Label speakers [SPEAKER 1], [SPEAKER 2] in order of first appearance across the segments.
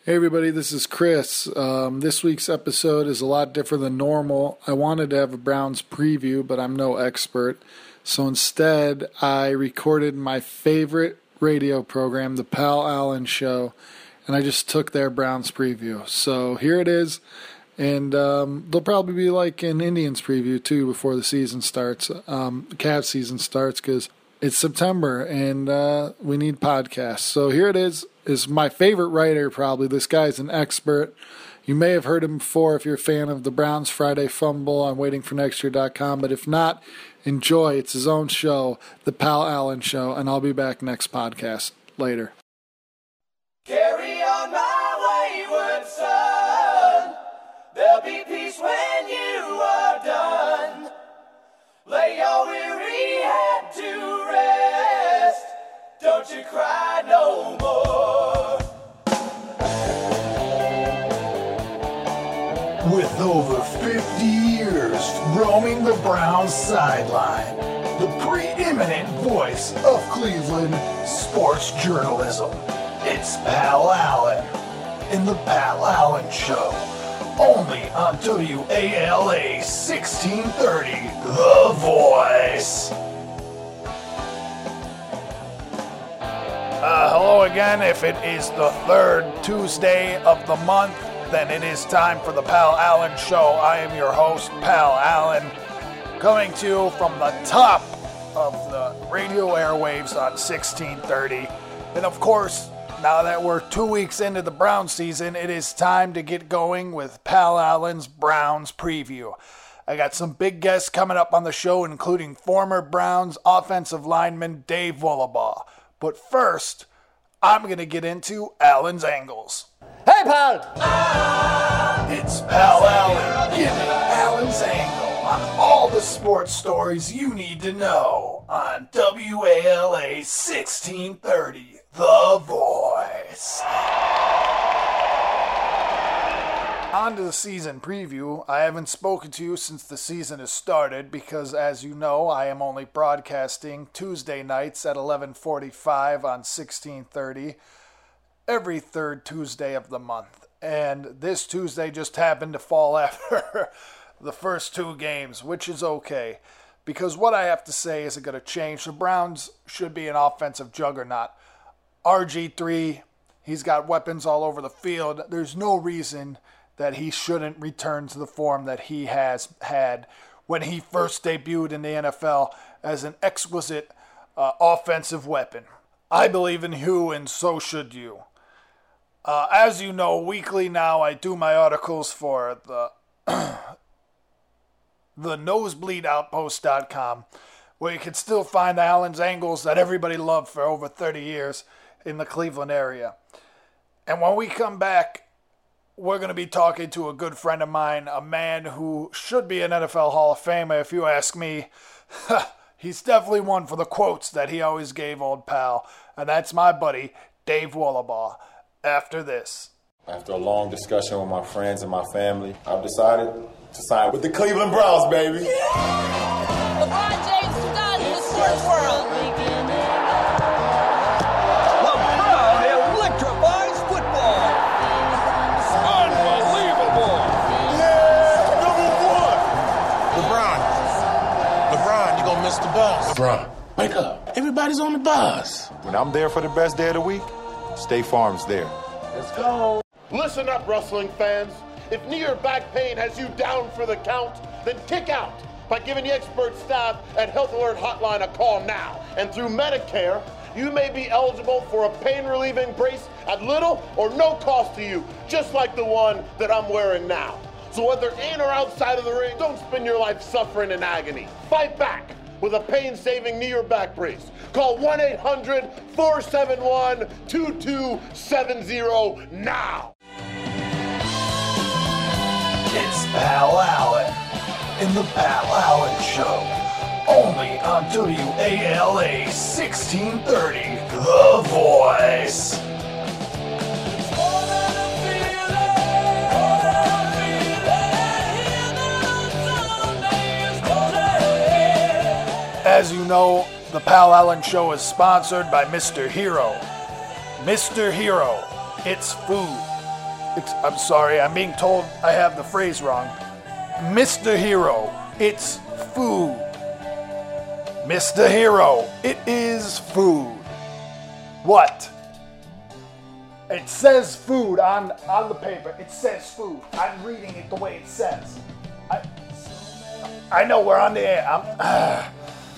[SPEAKER 1] Hey everybody, this is Chris. This week's episode is a lot different than normal. I wanted to have a Browns preview, but I'm no expert. So instead, I recorded my favorite radio program, The Pal Allen Show, and I just took their Browns preview. So here it is, and there'll probably be like an Indians preview too before the season starts, Cavs season starts, because it's September and we need podcasts. So here it is my favorite writer probably. This guy's an expert. You may have heard him before if you're a fan of the Browns Friday Fumble on waitingfornextyear.com, but if not, enjoy. It's his own show, The Pal Allen Show, and I'll be back next podcast. Later.
[SPEAKER 2] Carry on my wayward son. There'll be peace when you are done. Lay your weary head to rest. Don't you cry no more.
[SPEAKER 3] With over 50 years roaming the Browns sideline, the preeminent voice of Cleveland sports journalism, it's Pal Allen in the Pal Allen Show, only on WALA 1630, The Voice.
[SPEAKER 4] Hello again. If it is the third Tuesday of the month, then it is time for the Pal Allen Show. I am your host, Pal Allen, coming to you from the top of the radio airwaves on 1630. And of course, now that we're 2 weeks into the Browns season, it is time to get going with Pal Allen's Browns preview. I got some big guests coming up on the show, including former Browns offensive lineman Dave Wollabaugh. But first, I'm going to get into Allen's Angles.
[SPEAKER 5] Hey, pal!
[SPEAKER 3] It's Pal Allen giving Allen's Angle on all the sports stories you need to know on WALA 1630, The Voice.
[SPEAKER 4] On to the season preview. I haven't spoken to you since the season has started because, as you know, I am only broadcasting Tuesday nights at 11:45 on 1630 every third Tuesday of the month. And this Tuesday just happened to fall after the first two games, which is okay because what I have to say isn't going to change. The Browns should be an offensive juggernaut. RG3, he's got weapons all over the field. There's no reason that he shouldn't return to the form that he has had when he first debuted in the NFL as an exquisite offensive weapon. I believe in Hugh, and so should you. As you know, weekly now I do my articles for the nosebleedoutpost.com, where you can still find Allen's Angles that everybody loved for over 30 years in the Cleveland area. And when we come back, we're going to be talking to a good friend of mine, a man who should be an NFL Hall of Famer, if you ask me. He's definitely one for the quotes that he always gave old pal, and that's my buddy, Dave Wollabaugh. After this.
[SPEAKER 6] After a long discussion with my friends and my family, I've decided to sign with the Cleveland Browns, baby.
[SPEAKER 7] LeBron James is done in the sports world.
[SPEAKER 8] LeBron electrifies football. Unbelievable.
[SPEAKER 6] Yeah, number one.
[SPEAKER 9] LeBron, you gonna miss the bus.
[SPEAKER 6] LeBron, wake up.
[SPEAKER 9] Everybody's on the bus.
[SPEAKER 6] When I'm there for the best day of the week, State Farm's there.
[SPEAKER 8] Let's go.
[SPEAKER 10] Listen up, wrestling fans. If knee or back pain has you down for the count, then kick out by giving the expert staff at Health Alert Hotline a call now. And through Medicare, you may be eligible for a pain-relieving brace at little or no cost to you, just like the one that I'm wearing now. So whether in or outside of the ring, don't spend your life suffering in agony. Fight back with a pain-saving knee or back brace. Call 1-800-471-2270 now.
[SPEAKER 3] It's Pal Allen in the Pal Allen Show, only on WALA 1630, The Voice.
[SPEAKER 4] As you know, the Pal Allen Show is sponsored by Mr. Hero. Mr. Hero, it's food. I'm sorry, I'm being told I have the phrase wrong. Mr. Hero, it's food. Mr. Hero, it is food. What? It says food on the paper. It says food. I'm reading it the way it says. I know we're on the air.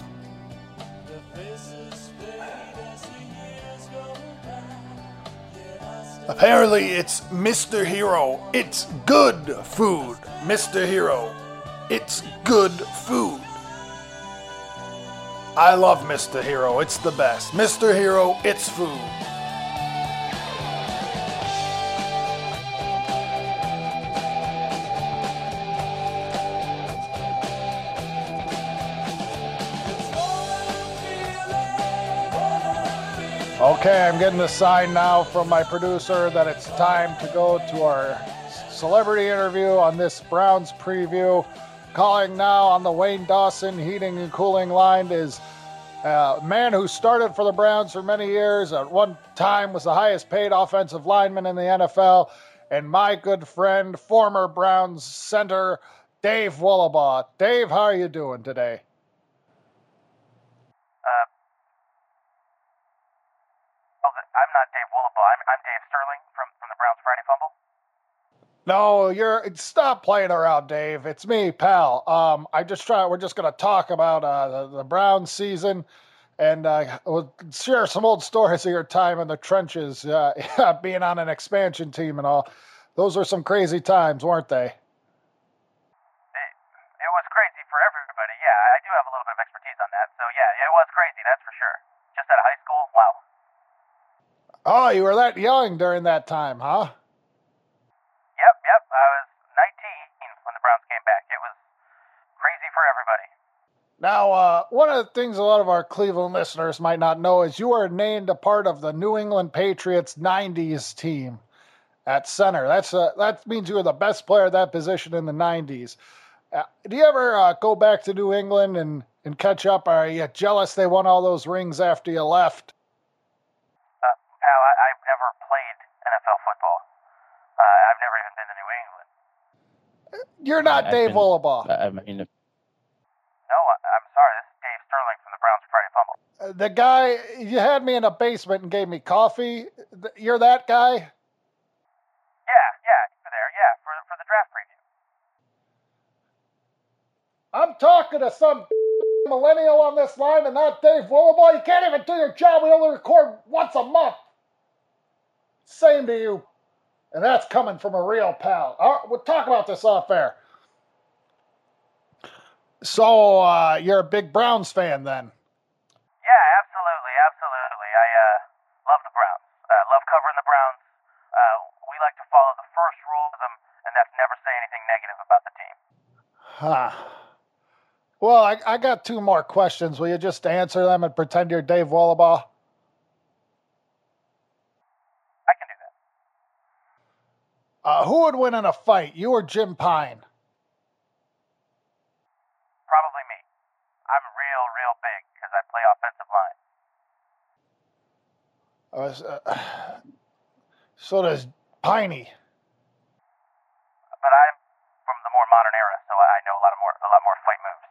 [SPEAKER 4] Apparently it's Mr. Hero. It's good food. Mr. Hero. It's good food. I love Mr. Hero. It's the best. Mr. Hero, it's food. Okay, I'm getting the sign now from my producer that it's time to go to our celebrity interview on this Browns preview. Calling now on the Wayne Dawson heating and cooling line is a man who started for the Browns for many years, at one time was the highest paid offensive lineman in the NFL, and my good friend, former Browns center, Dave Wohlabaugh. Dave, how are you doing today?
[SPEAKER 5] I'm not Dave Wohlabaugh. I'm Dave Sterling from the Browns Friday Fumble.
[SPEAKER 4] No, stop playing around, Dave. It's me, pal. We're just gonna talk about the Browns season, and we'll share some old stories of your time in the trenches, being on an expansion team and all. Those were some crazy times, weren't they?
[SPEAKER 5] It was crazy for everybody. Yeah, I do have a little bit of expertise on that. So yeah, it was crazy, that's for sure. Just out of high school, wow.
[SPEAKER 4] Oh, you were that young during that time, huh?
[SPEAKER 5] Yep. I was 19 when the Browns came back. It was crazy for everybody.
[SPEAKER 4] Now, one of the things a lot of our Cleveland listeners might not know is you were named a part of the New England Patriots 90s team at center. That means you were the best player at that position in the 90s. Do you ever go back to New England and catch up? Are you jealous they won all those rings after you left?
[SPEAKER 5] Pal, I've never played NFL football. I've never even been to New England.
[SPEAKER 4] You're not Dave Wohlabaugh.
[SPEAKER 5] No, I'm sorry. This is Dave Sterling from the Browns Friday Fumble.
[SPEAKER 4] The guy, you had me in a basement and gave me coffee. You're that guy?
[SPEAKER 5] Yeah, for there. Yeah, for the draft preview.
[SPEAKER 4] I'm talking to some millennial on this line and not Dave Wohlabaugh. You can't even do your job. We only record once a month. Same to you. And that's coming from a real pal. All right, we'll talk about this off air. So, you're a big Browns fan then?
[SPEAKER 5] Yeah, absolutely. I love the Browns. Love covering the Browns. We like to follow the first rule of them, and that's never say anything negative about the team.
[SPEAKER 4] Huh. Well, I got two more questions. Will you just answer them and pretend you're Dave Wohlabaugh?
[SPEAKER 5] I can do that.
[SPEAKER 4] Who would win in a fight, you or Jim Pine?
[SPEAKER 5] Probably me. I'm real big because I play offensive line.
[SPEAKER 4] So does Piney.
[SPEAKER 5] But I'm from the more modern era, so I know a lot more fight moves.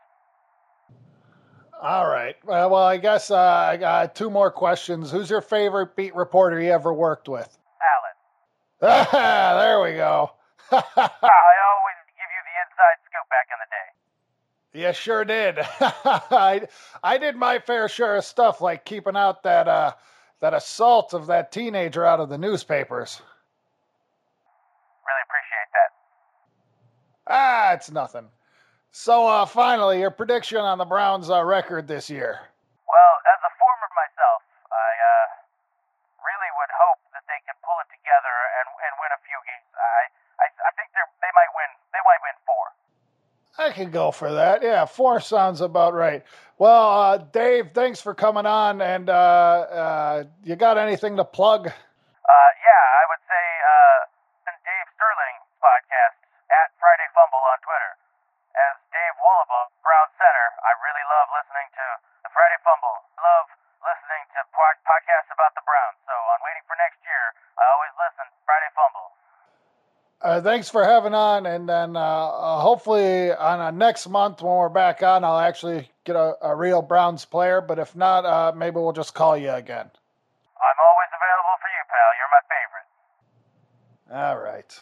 [SPEAKER 4] All right. Well, I guess I got two more questions. Who's your favorite beat reporter you ever worked with?
[SPEAKER 5] Alan.
[SPEAKER 4] There we go.
[SPEAKER 5] I always give you the inside scoop back in the day.
[SPEAKER 4] You sure did. I did my fair share of stuff, like keeping out that assault of that teenager out of the newspapers.
[SPEAKER 5] Really appreciate that.
[SPEAKER 4] It's nothing. So, finally, your prediction on the Browns' record this year.
[SPEAKER 5] Well, as a former myself, I really would hope that they can pull it together and win a few games. I think they might win. They might win 4.
[SPEAKER 4] I can go for that. Yeah, 4 sounds about right. Well, Dave, thanks for coming on. And you got anything to plug?
[SPEAKER 5] Yeah, I would say Dave Sterling podcast at Friday Fumble on Twitter. As Dave Wohlabaugh, Brown Center, I really love listening to the Friday Fumble. I love listening to podcasts about the Browns. So on Waiting for Next Year, I always listen. Friday Fumble.
[SPEAKER 4] Thanks for having on, and then hopefully on next month when we're back on, I'll actually get a real Browns player, but if not, maybe we'll just call you again.
[SPEAKER 5] I'm always available for you, pal. You're my favorite.
[SPEAKER 4] All right.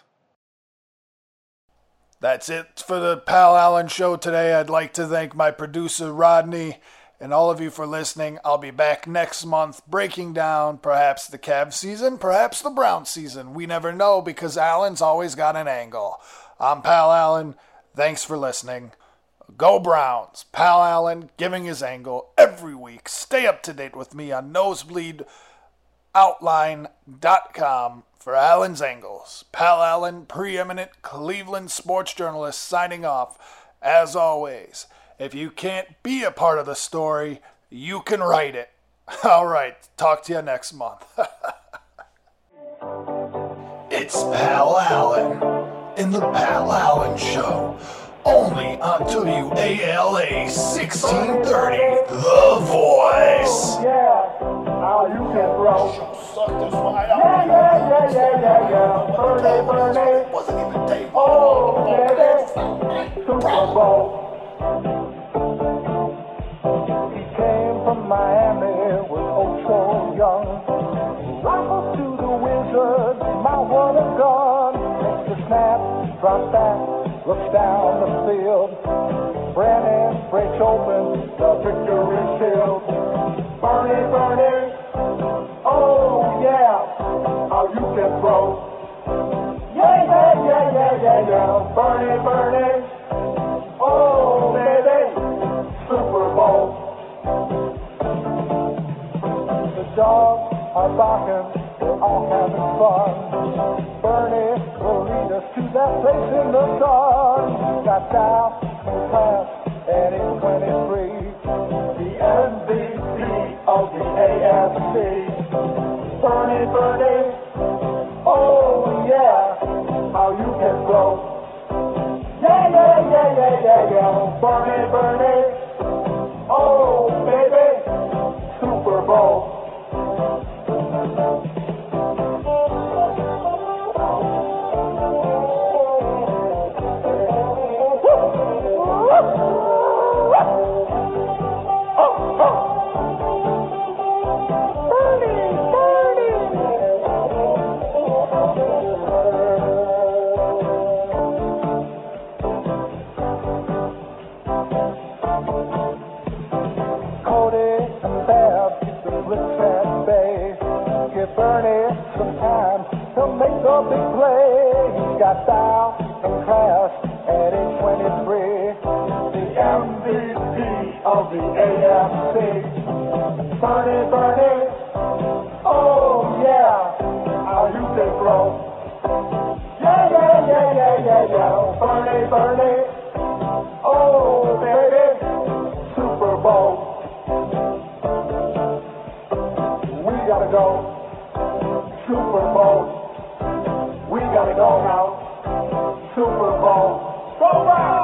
[SPEAKER 4] That's it for the Pal Allen Show today. I'd like to thank my producer, Rodney, and all of you for listening. I'll be back next month breaking down perhaps the Cavs season, perhaps the Browns season. We never know because Allen's always got an angle. I'm Pal Allen. Thanks for listening. Go Browns. Pal Allen giving his angle every week. Stay up to date with me on nosebleedoutline.com for Allen's Angles. Pal Allen, preeminent Cleveland sports journalist, signing off. As always, if you can't be a part of the story, you can write it. All right, talk to you next month.
[SPEAKER 3] It's Pal Allen in the Pal Allen Show. Only on WALA 1630, The Voice.
[SPEAKER 2] Yeah, how you can throw.
[SPEAKER 3] Suck this wide out.
[SPEAKER 2] Yeah. Bernie.
[SPEAKER 3] Wasn't even Dave.
[SPEAKER 2] Oh, baby. Super Bowl. He came from Miami, was oh so young. Rifle to the wizard, my what a gun. Makes the snap, drops back, looks down the field. Brennan breaks open the victory field. Bernie. Oh yeah, how you can throw. Yeah. Bernie. Oh baby, Super Bowl. The dogs are barking, we're all having fun. Bernie will lead us to that place in the sun. Got style, class, and he's 23. The MVP of the AFC. Bernie. Oh yeah, how you can throw. Yeah. Bernie. Oh baby, Super Bowl. Bernie some time to make a big play. He's got style and class at age 23. The MVP of the AFC. Bernie. Oh yeah, how you can throw. Yeah. Bernie. Oh baby, Super Bowl. We gotta go. Super Bowl. We gotta go now. Super Bowl. Go Browns!